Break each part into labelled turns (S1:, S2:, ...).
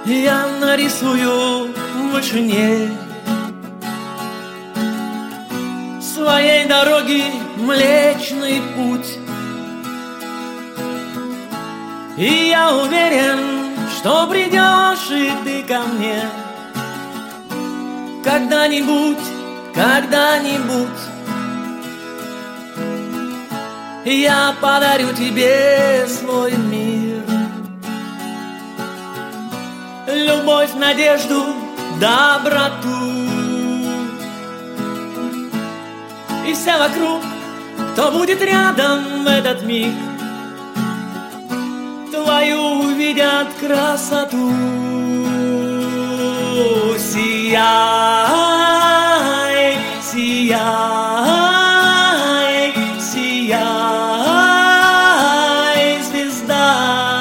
S1: Я нарисую в вышине своей дороги Млечный Путь. И я уверен, что придешь и ты ко мне когда-нибудь, когда-нибудь. Я подарю тебе свой мир, любовь, надежду, доброту. И все вокруг, кто будет рядом в этот миг, твою увидят красоту. Сияй, сияй, сияй, звезда.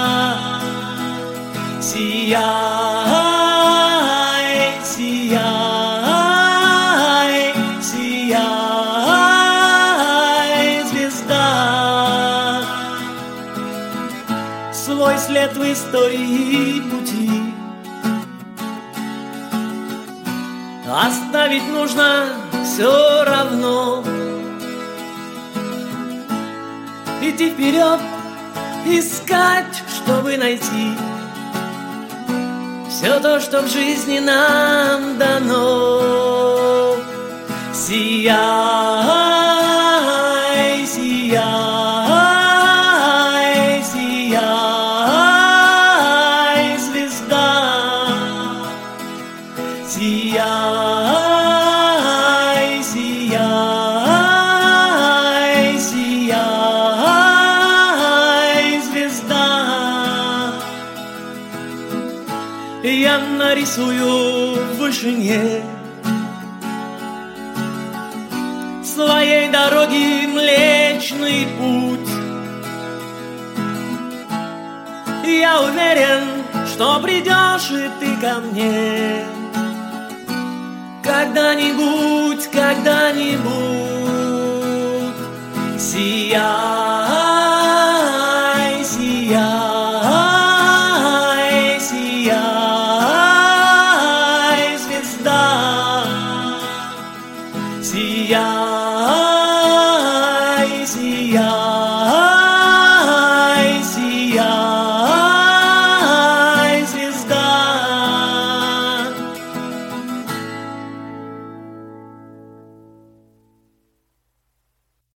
S1: Сияй, сияй, сияй, звезда. Свой след в истории пути оставить нужно все равно. Идти вперед, искать, чтобы найти все то, что в жизни нам дано. Сияй, сияй, сияй, звезда. Сияй, сияй, сияй, звезда. Я нарисую в вышине своей дороги Млечный Путь. Я уверен, что придешь и ты ко мне когда-нибудь, когда-нибудь. Сияй.